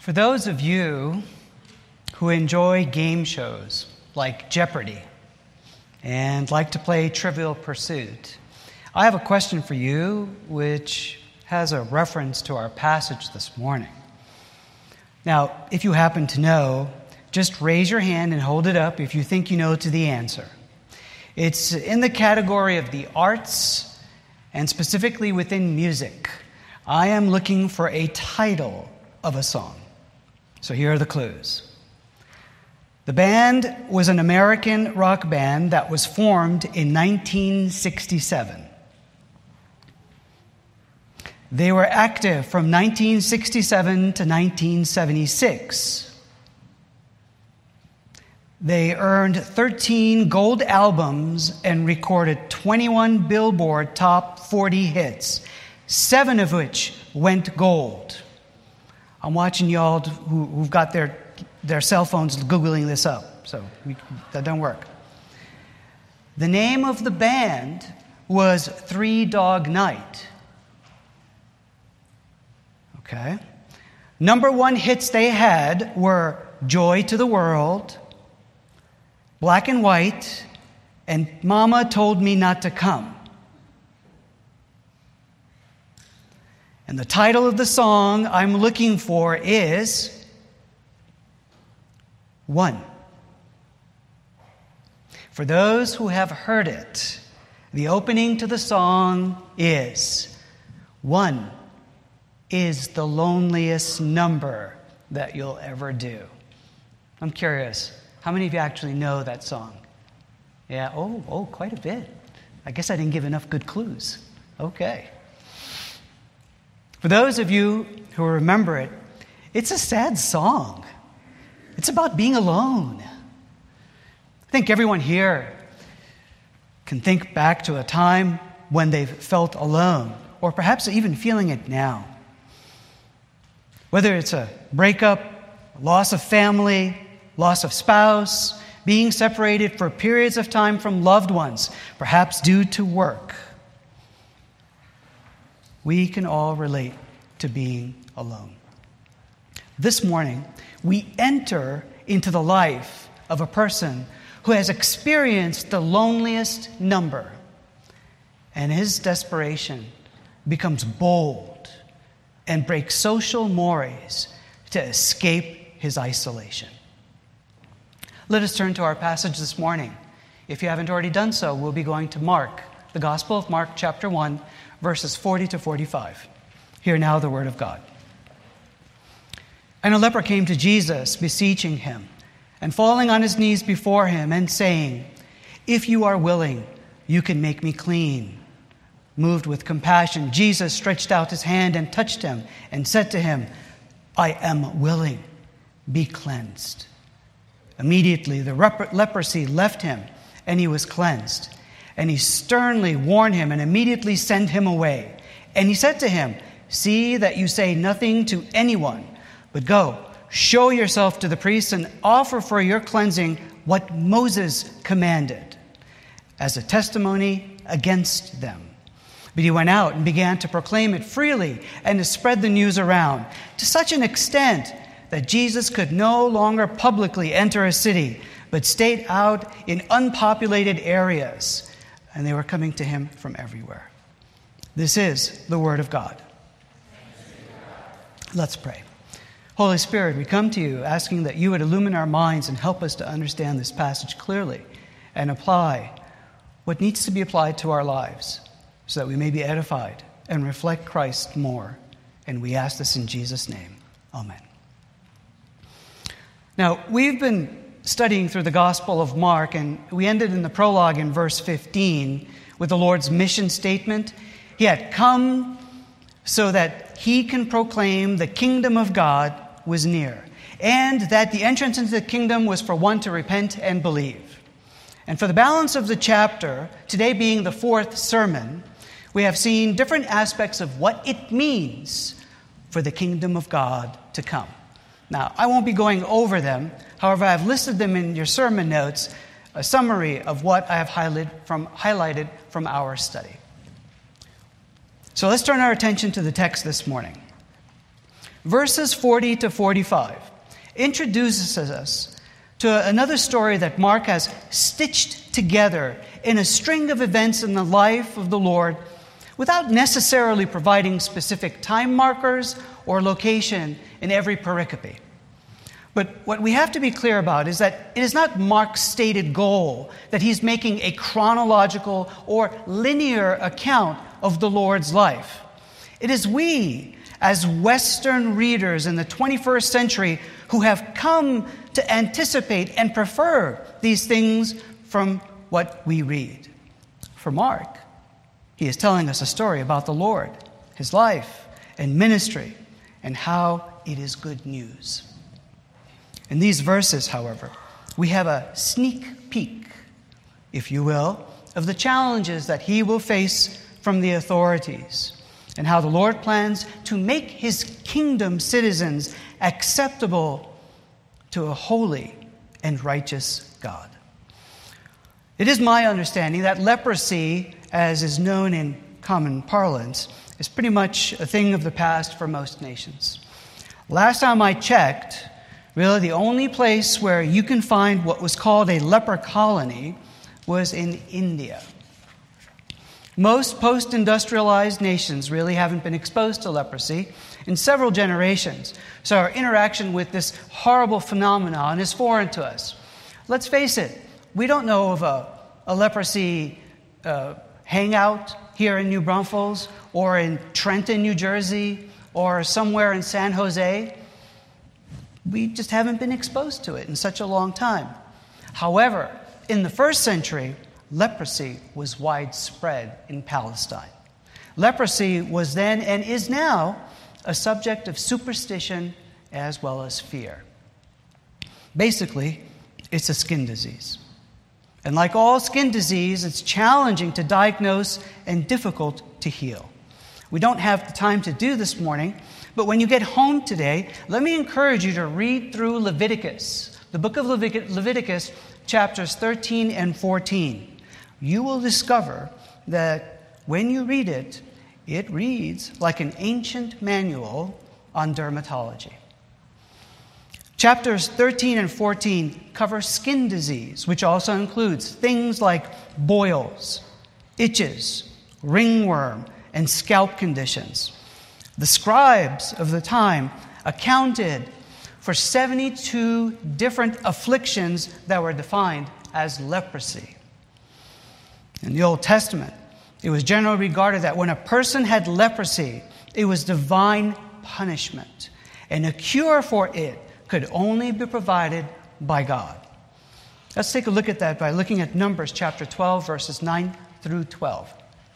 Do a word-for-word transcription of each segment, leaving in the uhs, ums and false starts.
For those of you who enjoy game shows like Jeopardy and like to play Trivial Pursuit, I have a question for you which has a reference to our passage this morning. Now, if you happen to know, just raise your hand and hold it up if you think you know to the answer. It's in the category of the arts and specifically within music. I am looking for a title of a song. So here are the clues. The band was an American rock band that was formed in nineteen sixty-seven. They were active from nineteen sixty-seven to nineteen seventy-six. They earned thirteen gold albums and recorded twenty-one Billboard Top forty hits, seven of which went gold. I'm watching y'all who, who've got their, their cell phones Googling this up, so we, that don't work. The name of the band was Three Dog Night. Okay. Number one hits they had were Joy to the World, Black and White, and Mama Told Me Not to Come. And the title of the song I'm looking for is One. For those who have heard it, the opening to the song is One is the loneliest number that you'll ever do. I'm curious, how many of you actually know that song? Yeah, oh, oh, quite a bit. I guess I didn't give enough good clues. Okay. For those of you who remember it, it's a sad song. It's about being alone. I think everyone here can think back to a time when they've felt alone, or perhaps even feeling it now. Whether it's a breakup, loss of family, loss of spouse, being separated for periods of time from loved ones, perhaps due to work. We can all relate to being alone. This morning, we enter into the life of a person who has experienced the loneliest number, and his desperation becomes bold and breaks social mores to escape his isolation. Let us turn to our passage this morning. If you haven't already done so, we'll be going to Mark, the Gospel of Mark, chapter one, verses forty to forty-five. Hear now the word of God. And a leper came to Jesus, beseeching him, and falling on his knees before him, and saying, "If you are willing, you can make me clean." Moved with compassion, Jesus stretched out his hand and touched him, and said to him, "I am willing, be cleansed." Immediately the rep- leprosy left him, and he was cleansed. And he sternly warned him and immediately sent him away. And he said to him, "See that you say nothing to anyone, but go, show yourself to the priests and offer for your cleansing what Moses commanded, as a testimony against them." But he went out and began to proclaim it freely and to spread the news around, to such an extent that Jesus could no longer publicly enter a city, but stayed out in unpopulated areas, and they were coming to him from everywhere. This is the word of God. Let's pray. Holy Spirit, we come to you asking that you would illumine our minds and help us to understand this passage clearly and apply what needs to be applied to our lives so that we may be edified and reflect Christ more. And we ask this in Jesus' name. Amen. Now, we've been studying through the Gospel of Mark, and we ended in the prologue in verse fifteen with the Lord's mission statement. He had come so that he can proclaim the kingdom of God was near, and that the entrance into the kingdom was for one to repent and believe. And for the balance of the chapter, today being the fourth sermon, we have seen different aspects of what it means for the kingdom of God to come. Now, I won't be going over them. However, I've listed them in your sermon notes, a summary of what I have highlighted from, highlighted from our study. So let's turn our attention to the text this morning. Verses forty to forty-five introduces us to another story that Mark has stitched together in a string of events in the life of the Lord without necessarily providing specific time markers or location in every pericope. But what we have to be clear about is that it is not Mark's stated goal that he's making a chronological or linear account of the Lord's life. It is we, as Western readers in the twenty-first century, who have come to anticipate and prefer these things from what we read. For Mark, he is telling us a story about the Lord, his life and ministry, and how it is good news. In these verses, however, we have a sneak peek, if you will, of the challenges that he will face from the authorities, and how the Lord plans to make his kingdom citizens acceptable to a holy and righteous God. It is my understanding that leprosy, as is known in common parlance, is pretty much a thing of the past for most nations. Last time I checked, really the only place where you can find what was called a leper colony was in India. Most post-industrialized nations really haven't been exposed to leprosy in several generations, so our interaction with this horrible phenomenon is foreign to us. Let's face it, we don't know of a, a leprosy uh, hangout here in New Braunfels or in Trenton, New Jersey, or somewhere in San Jose. We just haven't been exposed to it in such a long time. However, in the first century, leprosy was widespread in Palestine. Leprosy was then and is now a subject of superstition as well as fear. Basically, it's a skin disease. And like all skin disease, it's challenging to diagnose and difficult to heal. We don't have the time to do this morning, but when you get home today, let me encourage you to read through Leviticus, the book of Levit- Leviticus, chapters thirteen and fourteen. You will discover that when you read it, it reads like an ancient manual on dermatology. Chapters thirteen and fourteen cover skin disease, which also includes things like boils, itches, ringworm, and scalp conditions. The scribes of the time accounted for seventy-two different afflictions that were defined as leprosy. In the Old Testament, it was generally regarded that when a person had leprosy, it was divine punishment, and a cure for it could only be provided by God. Let's take a look at that by looking at Numbers chapter twelve, verses nine through twelve.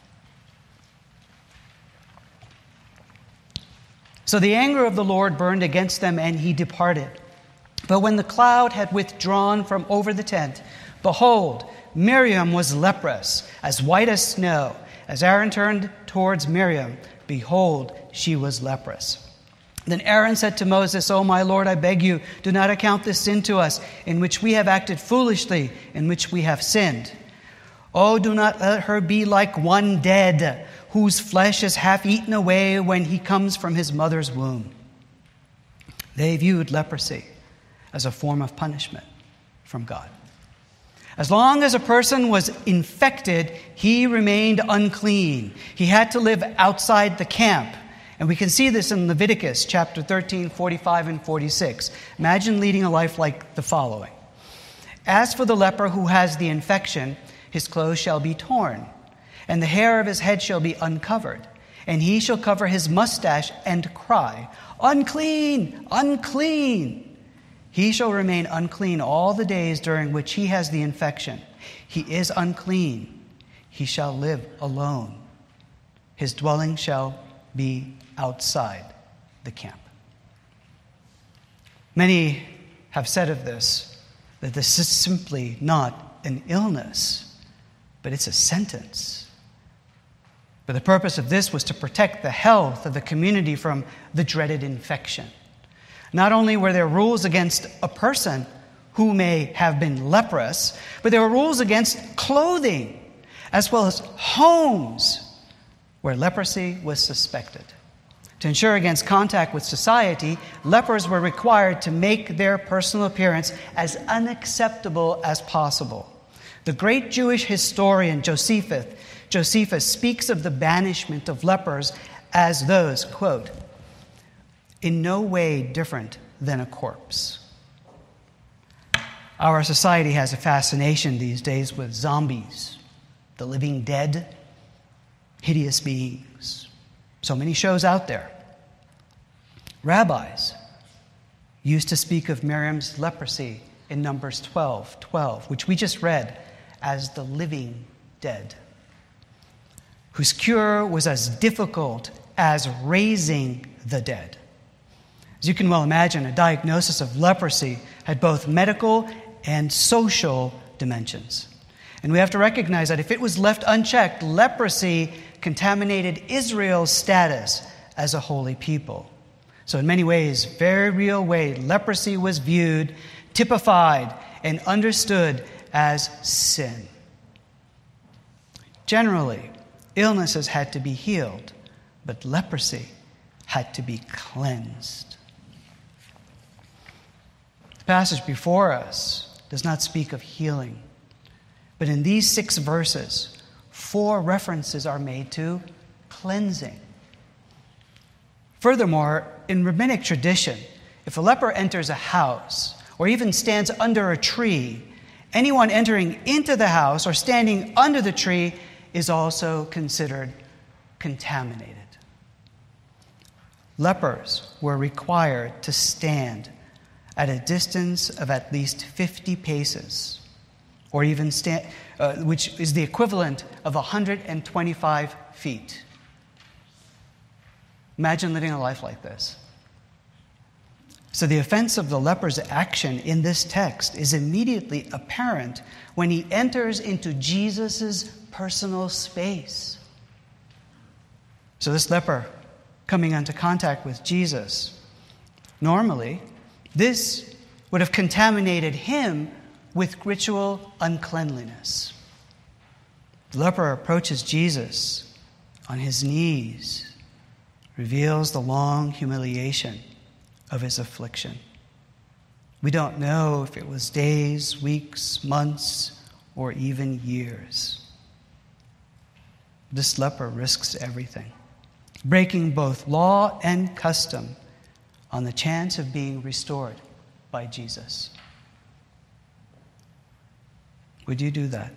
So the anger of the Lord burned against them, and he departed. But when the cloud had withdrawn from over the tent, behold, Miriam was leprous, as white as snow. As Aaron turned towards Miriam, behold, she was leprous. Then Aaron said to Moses, O my Lord, I beg you, do not account this sin to us, in which we have acted foolishly, in which we have sinned. Oh, do not let her be like one dead, whose flesh is half eaten away when he comes from his mother's womb. They viewed leprosy as a form of punishment from God. As long as a person was infected, he remained unclean. He had to live outside the camp. And we can see this in Leviticus chapter thirteen, forty-five, and forty-six. Imagine leading a life like the following. As for the leper who has the infection, his clothes shall be torn, and the hair of his head shall be uncovered, and he shall cover his mustache and cry, unclean, unclean. He shall remain unclean all the days during which he has the infection. He is unclean. He shall live alone. His dwelling shall be outside the camp. Many have said of this that this is simply not an illness, but it's a sentence. But the purpose of this was to protect the health of the community from the dreaded infection. Not only were there rules against a person who may have been leprous, but there were rules against clothing, as well as homes where leprosy was suspected. To ensure against contact with society, lepers were required to make their personal appearance as unacceptable as possible. The great Jewish historian Josephus, Josephus speaks of the banishment of lepers as those, quote, in no way different than a corpse. Our society has a fascination these days with zombies, the living dead, hideous beings. So many shows out there. Rabbis used to speak of Miriam's leprosy in Numbers twelve twelve, which we just read, as the living dead, whose cure was as difficult as raising the dead. As you can well imagine, a diagnosis of leprosy had both medical and social dimensions. And we have to recognize that if it was left unchecked, leprosy contaminated Israel's status as a holy people. So in many ways, very real way, leprosy was viewed, typified, and understood as sin. Generally, illnesses had to be healed, but leprosy had to be cleansed. The passage before us does not speak of healing, but in these six verses, four references are made to cleansing. Furthermore, in rabbinic tradition, if a leper enters a house or even stands under a tree, anyone entering into the house or standing under the tree is also considered contaminated. Lepers were required to stand at a distance of at least fifty paces, or even stand, uh, which is the equivalent of one hundred twenty-five feet. Imagine living a life like this. So the offense of the leper's action in this text is immediately apparent when he enters into Jesus' personal space. So this leper coming into contact with Jesus, normally, this would have contaminated him with ritual uncleanliness. The leper approaches Jesus on his knees, reveals the long humiliation of his affliction. We don't know if it was days, weeks, months, or even years. This leper risks everything, breaking both law and custom on the chance of being restored by Jesus. Would you do that?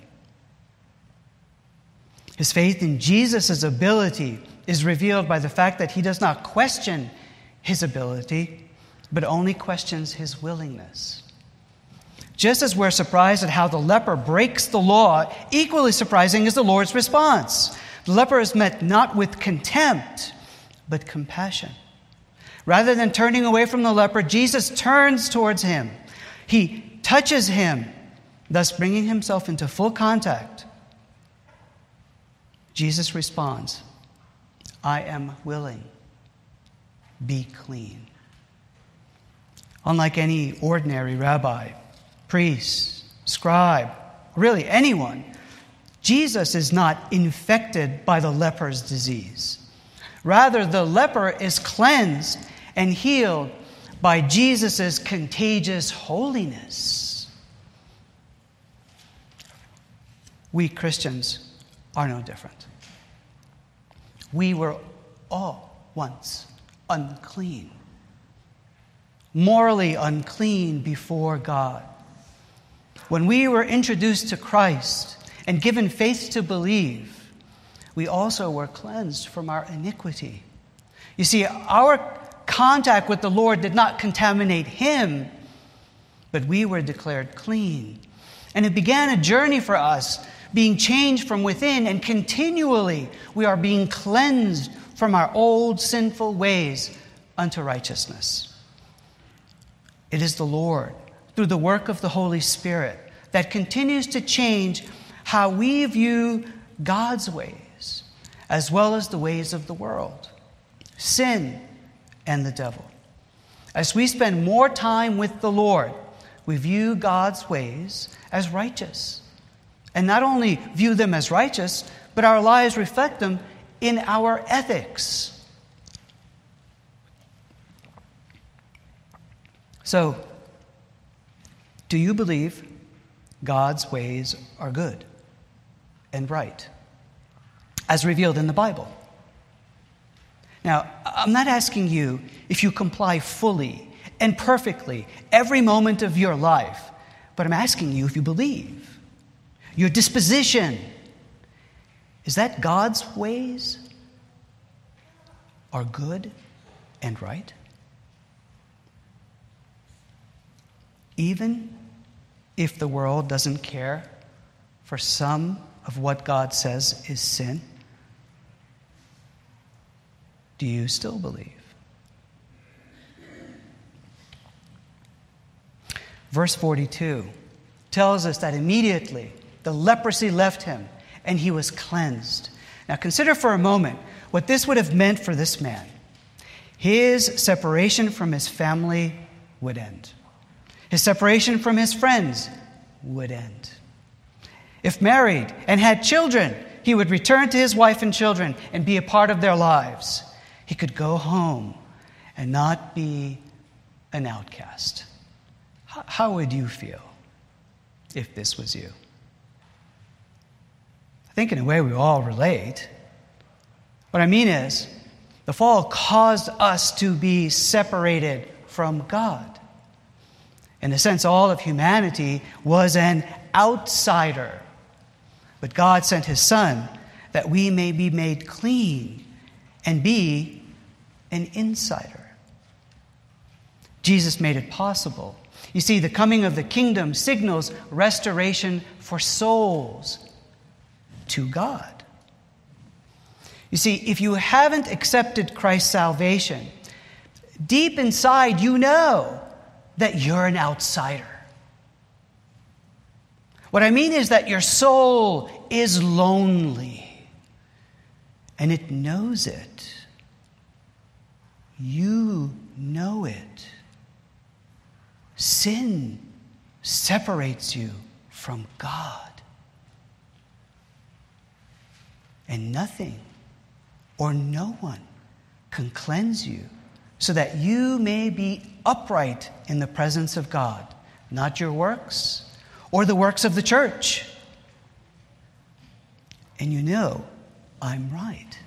His faith in Jesus' ability is revealed by the fact that he does not question his ability, but only questions his willingness. Just as we're surprised at how the leper breaks the law, equally surprising is the Lord's response. The leper is met not with contempt, but compassion. Rather than turning away from the leper, Jesus turns towards him. He touches him, thus bringing himself into full contact. Jesus responds, I am willing. Be clean. Unlike any ordinary rabbi, priest, scribe, really anyone, Jesus is not infected by the leper's disease. Rather, the leper is cleansed and healed by Jesus' contagious holiness. We Christians are no different. We were all once unclean, morally unclean before God. When we were introduced to Christ and given faith to believe, we also were cleansed from our iniquity. You see, our contact with the Lord did not contaminate him, but we were declared clean. And it began a journey for us, being changed from within, and continually we are being cleansed from our old sinful ways unto righteousness. It is the Lord, through the work of the Holy Spirit, that continues to change how we view God's ways, as well as the ways of the world, sin, and the devil. As we spend more time with the Lord, we view God's ways as righteous. And not only view them as righteous, but our lives reflect them in our ethics. So, do you believe God's ways are good and right, as revealed in the Bible? Now, I'm not asking you if you comply fully and perfectly every moment of your life, but I'm asking you if you believe. Your disposition, is that God's ways are good and right? Even if the world doesn't care for some of what God says is sin, do you still believe? Verse forty-two tells us that immediately the leprosy left him and he was cleansed. Now consider for a moment what this would have meant for this man. His separation from his family would end. His separation from his friends would end. If married and had children, he would return to his wife and children and be a part of their lives. He could go home and not be an outcast. How would you feel if this was you? I think in a way we all relate. What I mean is, the fall caused us to be separated from God. In a sense, all of humanity was an outsider. But God sent his Son that we may be made clean and be an insider. Jesus made it possible. You see, the coming of the kingdom signals restoration for souls to God. You see, if you haven't accepted Christ's salvation, deep inside you know that you're an outsider. What I mean is that your soul is lonely, and it knows it. You know it. Sin separates you from God. And nothing or no one can cleanse you so that you may be upright in the presence of God, not your works or the works of the church. And you know, I'm right.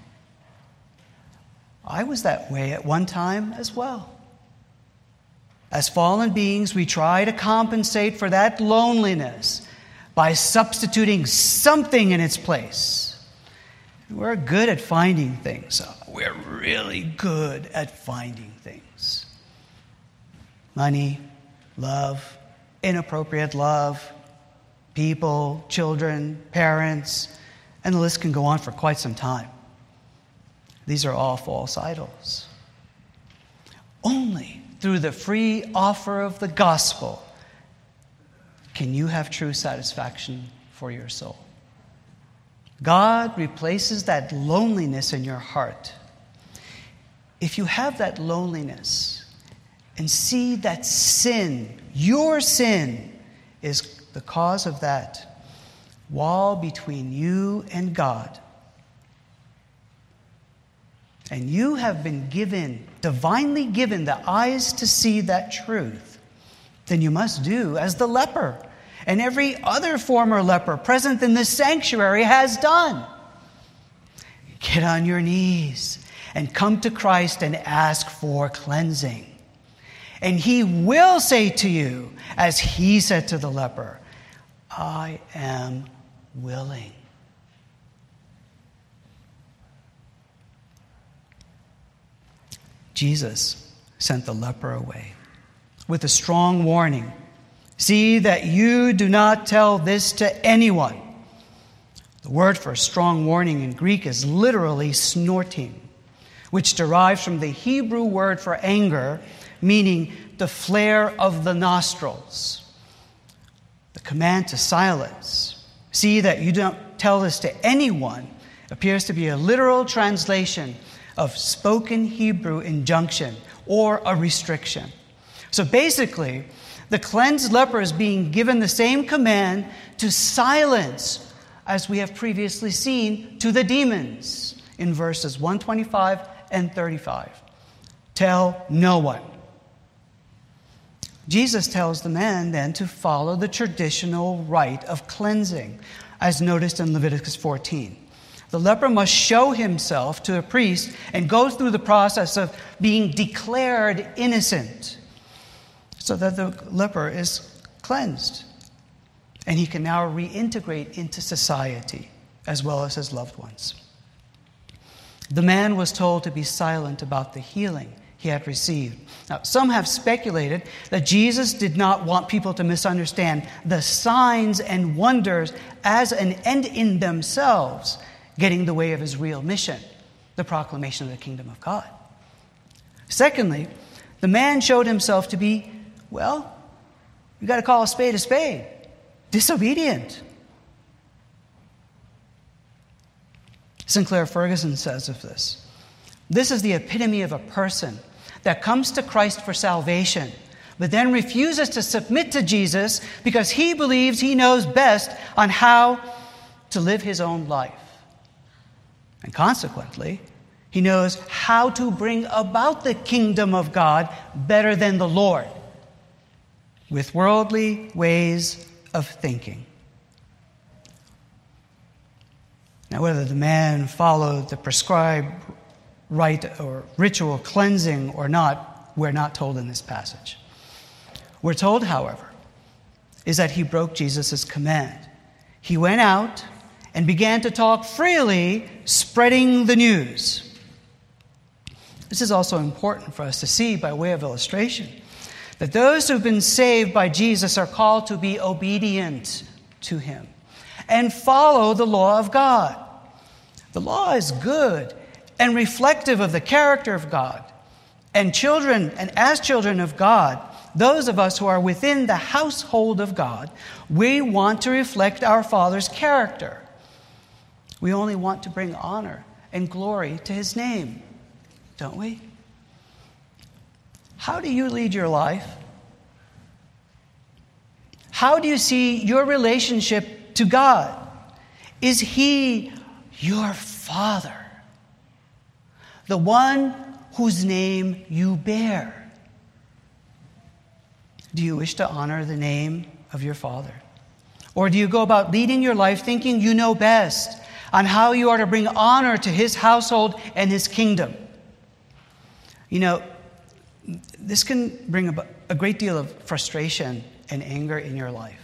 I was that way at one time as well. As fallen beings, we try to compensate for that loneliness by substituting something in its place. We're good at finding things. We're really good at finding things. Money, love, inappropriate love, people, children, parents, and the list can go on for quite some time. These are all false idols. Only through the free offer of the gospel can you have true satisfaction for your soul. God replaces that loneliness in your heart. If you have that loneliness and see that sin, your sin, is the cause of that wall between you and God, and you have been given, divinely given, the eyes to see that truth, then you must do as the leper and every other former leper present in this sanctuary has done. Get on your knees and come to Christ and ask for cleansing. And he will say to you, as he said to the leper, I am willing. Jesus sent the leper away with a strong warning. See that you do not tell this to anyone. The word for strong warning in Greek is literally snorting, which derives from the Hebrew word for anger, meaning the flare of the nostrils. The command to silence, see that you don't tell this to anyone, appears to be a literal translation of spoken Hebrew injunction or a restriction. So basically, the cleansed leper is being given the same command to silence as we have previously seen to the demons in verses one twenty-five and thirty-five. Tell no one. Jesus tells the man then to follow the traditional rite of cleansing, as noticed in Leviticus fourteen. The leper must show himself to a priest and go through the process of being declared innocent so that the leper is cleansed. And he can now reintegrate into society as well as his loved ones. The man was told to be silent about the healing he had received. Now, some have speculated that Jesus did not want people to misunderstand the signs and wonders as an end in themselves, getting in the way of his real mission, the proclamation of the kingdom of God. Secondly, the man showed himself to be, well, you got to call a spade a spade, disobedient. Sinclair Ferguson says of this, this is the epitome of a person that comes to Christ for salvation, but then refuses to submit to Jesus because he believes he knows best on how to live his own life. And consequently, he knows how to bring about the kingdom of God better than the Lord, with worldly ways of thinking. Now, whether the man followed the prescribed rite or ritual cleansing or not, we're not told in this passage. We're told, however, is that he broke Jesus' command. He went out and began to talk freely, spreading the news. This is also important for us to see by way of illustration, that those who've been saved by Jesus are called to be obedient to him and follow the law of God. The law is good and reflective of the character of God. And children, and as children of God, those of us who are within the household of God, we want to reflect our Father's character. We only want to bring honor and glory to his name, don't we? How do you lead your life? How do you see your relationship to God? Is he your Father, the one whose name you bear? Do you wish to honor the name of your Father? Or do you go about leading your life thinking you know best on how you are to bring honor to his household and his kingdom? You know, this can bring about a great deal of frustration and anger in your life.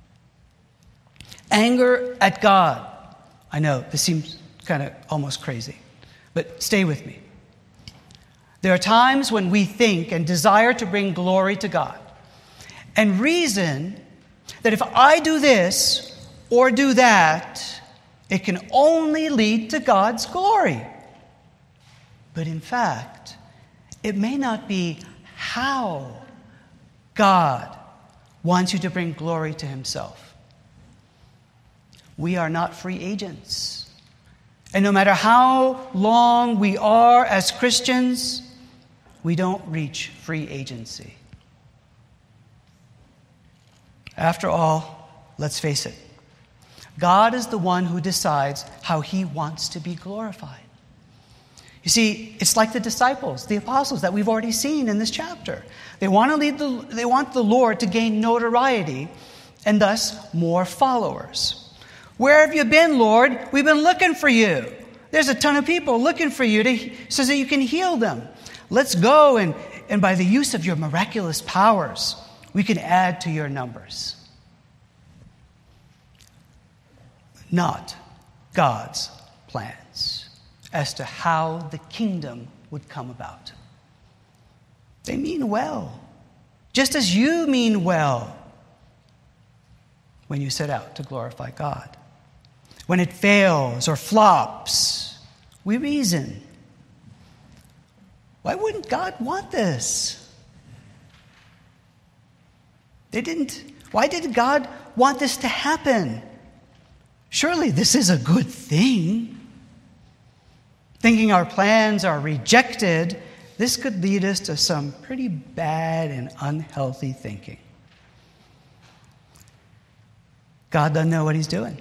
Anger at God. I know, this seems kind of almost crazy, but stay with me. There are times when we think and desire to bring glory to God and reason that if I do this or do that, it can only lead to God's glory. But in fact, it may not be how God wants you to bring glory to himself. We are not free agents. And no matter how long we are as Christians, we don't reach free agency. After all, let's face it, God is the one who decides how he wants to be glorified. You see, it's like the disciples, the apostles that we've already seen in this chapter. They want to lead the, they want the Lord to gain notoriety and thus more followers. Where have you been, Lord? We've been looking for you. There's a ton of people looking for you to, so that you can heal them. Let's go and, and by the use of your miraculous powers, we can add to your numbers. Not God's plans as to how the kingdom would come about. They mean well, just as you mean well when you set out to glorify God. When it fails or flops, we reason. Why wouldn't God want this? They didn't. Why did God want this to happen? Surely this is a good thing. Thinking our plans are rejected, this could lead us to some pretty bad and unhealthy thinking. God doesn't know what he's doing.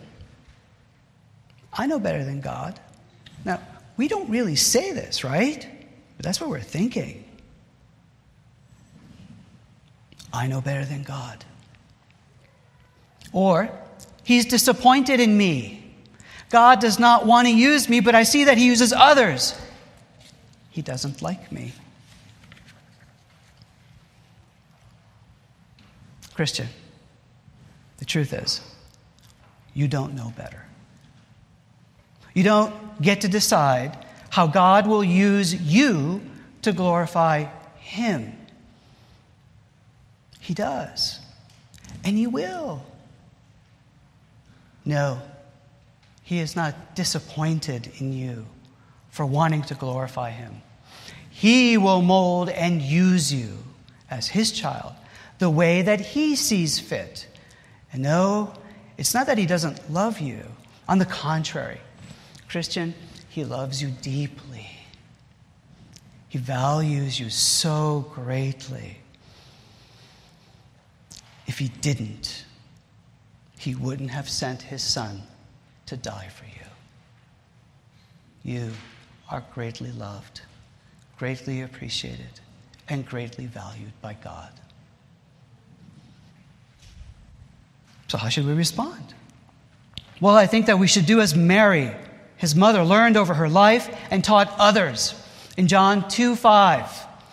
I know better than God. Now, we don't really say this, right? But that's what we're thinking. I know better than God. Or, he's disappointed in me. God does not want to use me, but I see that he uses others. He doesn't like me. Christian, the truth is, you don't know better. You don't get to decide how God will use you to glorify him. He does. And he will. No, he is not disappointed in you for wanting to glorify him. He will mold and use you as his child the way that he sees fit. And no, it's not that he doesn't love you. On the contrary, Christian, he loves you deeply. He values you so greatly. If he didn't, he wouldn't have sent his son to die for you. You are greatly loved, greatly appreciated, and greatly valued by God. So how should we respond? Well, I think that we should do as Mary, his mother, learned over her life and taught others. In John two five,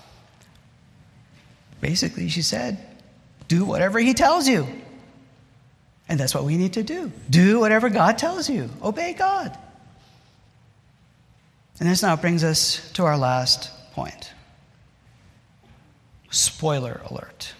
basically she said, do whatever he tells you. And that's what we need to do. Do whatever God tells you. Obey God. And this now brings us to our last point. Spoiler alert.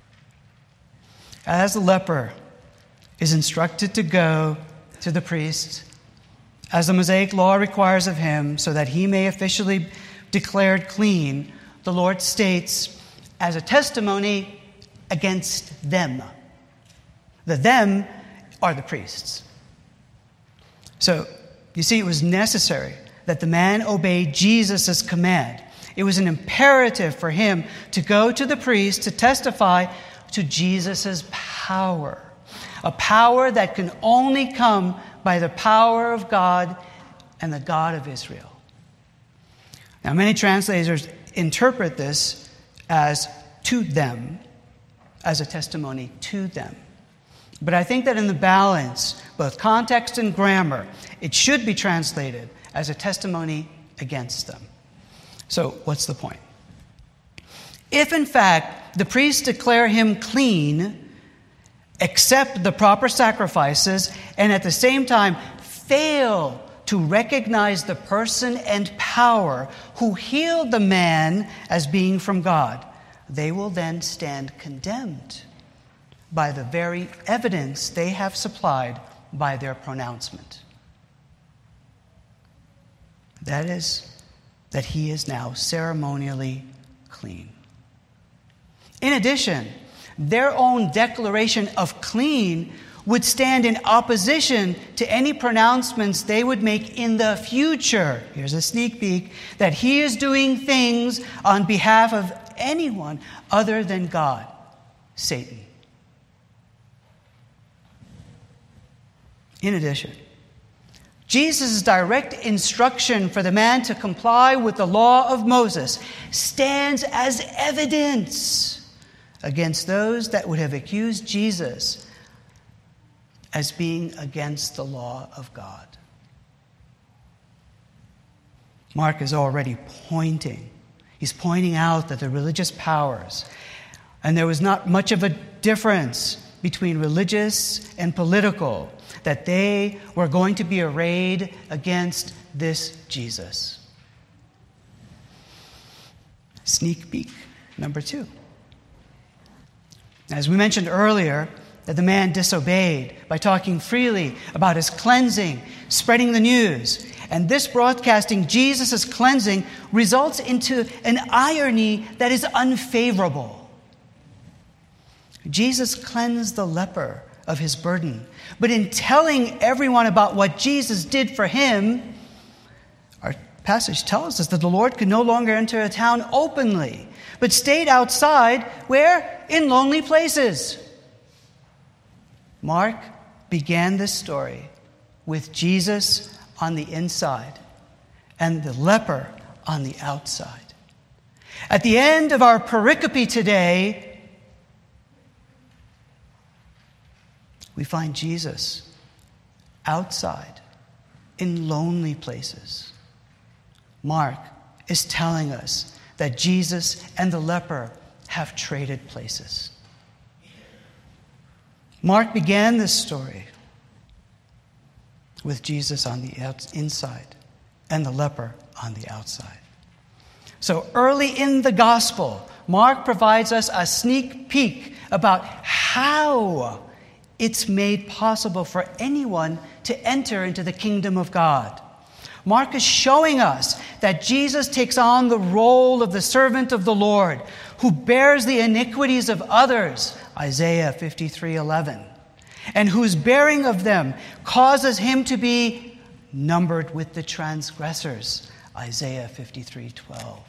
As the leper is instructed to go to the priest, as the Mosaic law requires of him, so that he may officially be declared clean, the Lord states, as a testimony against them. The them are the priests. So, you see, it was necessary that the man obey Jesus' command. It was an imperative for him to go to the priest to testify to Jesus' power. A power that can only come by the power of God and the God of Israel. Now, many translators interpret this as to them, as a testimony to them. But I think that in the balance, both context and grammar, it should be translated as a testimony against them. So, what's the point? If, in fact, the priests declare him clean, accept the proper sacrifices, and at the same time fail to recognize the person and power who healed the man as being from God, they will then stand condemned by the very evidence they have supplied by their pronouncement. That is, that he is now ceremonially clean. In addition, their own declaration of clean would stand in opposition to any pronouncements they would make in the future. Here's a sneak peek, that he is doing things on behalf of anyone other than God, Satan. In addition, Jesus' direct instruction for the man to comply with the law of Moses stands as evidence against those that would have accused Jesus as being against the law of God. Mark is already pointing. He's pointing out that the religious powers, and there was not much of a difference between religious and political, that they were going to be arrayed against this Jesus. Sneak peek number two. As we mentioned earlier, that the man disobeyed by talking freely about his cleansing, spreading the news. And this broadcasting Jesus' cleansing results into an irony that is unfavorable. Jesus cleansed the leper of his burden. But in telling everyone about what Jesus did for him, our passage tells us that the Lord could no longer enter a town openly, but stayed outside, where? In lonely places. Mark began this story with Jesus on the inside and the leper on the outside. At the end of our pericope today, we find Jesus outside in lonely places. Mark is telling us that Jesus and the leper have traded places. Mark began this story with Jesus on the inside and the leper on the outside. So early in the gospel, Mark provides us a sneak peek about how it's made possible for anyone to enter into the kingdom of God. Mark is showing us that Jesus takes on the role of the servant of the Lord, who bears the iniquities of others, Isaiah fifty-three eleven, and whose bearing of them causes him to be numbered with the transgressors, Isaiah fifty-three twelve.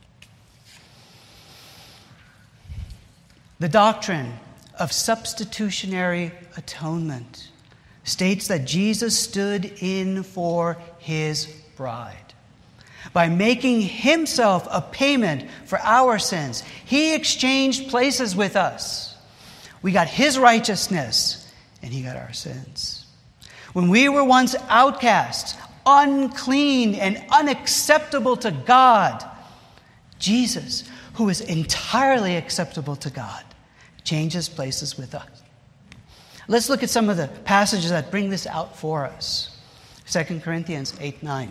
The doctrine of substitutionary atonement states that Jesus stood in for his bride. By making himself a payment for our sins, he exchanged places with us. We got his righteousness, and he got our sins. When we were once outcasts, unclean and unacceptable to God, Jesus, who is entirely acceptable to God, changes places with us. Let's look at some of the passages that bring this out for us. Second Corinthians eight nine.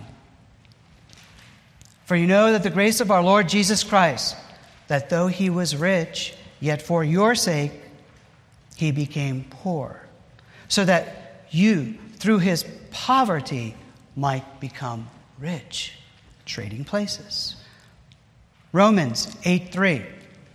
For you know that the grace of our Lord Jesus Christ, that though he was rich, yet for your sake he became poor, so that you, through his poverty, might become rich. Trading places. Romans eight three.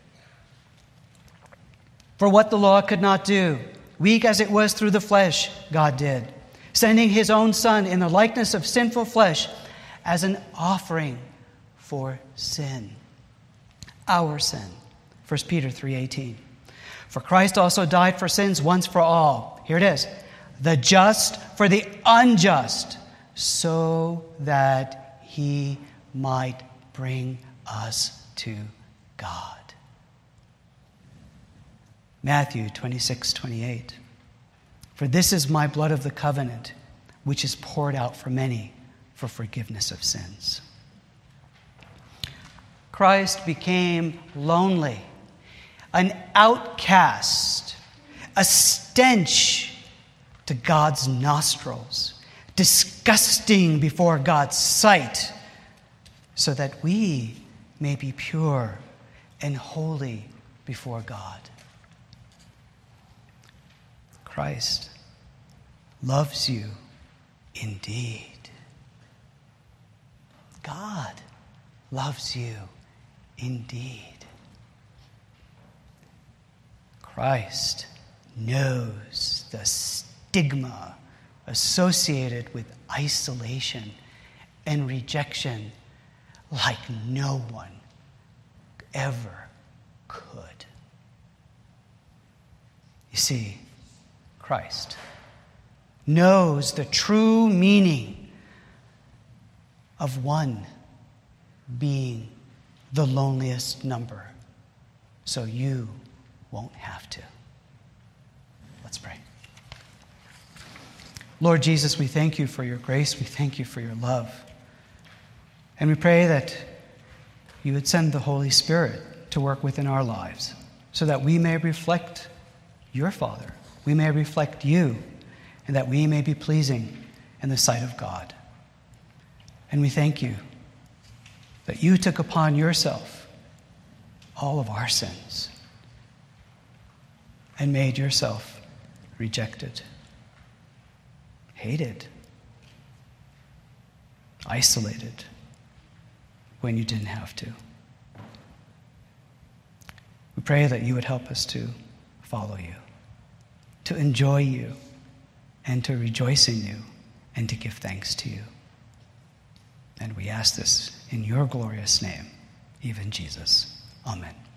For what the law could not do, weak as it was through the flesh, God did, sending his own Son in the likeness of sinful flesh as an offering for sin. Our sin. First Peter three eighteen. For Christ also died for sins once for all. Here it is. The just for the unjust, so that he might bring us to God. Matthew twenty-six twenty-eight. For this is my blood of the covenant, which is poured out for many for forgiveness of sins. Christ became lonely, an outcast, a stench to God's nostrils, disgusting before God's sight, so that we may be pure and holy before God. Christ loves you indeed. God loves you indeed. Christ knows the stigma associated with isolation and rejection like no one ever could. You see, Christ knows the true meaning of one being the loneliest number, so you won't have to. Let's pray. Lord Jesus, we thank you for your grace. We thank you for your love. And we pray that you would send the Holy Spirit to work within our lives so that we may reflect your Father. We may reflect you, and that we may be pleasing in the sight of God. And we thank you that you took upon yourself all of our sins and made yourself rejected, hated, isolated when you didn't have to. We pray that you would help us to follow you, to enjoy you, and to rejoice in you, and to give thanks to you. And we ask this in your glorious name, even Jesus. Amen.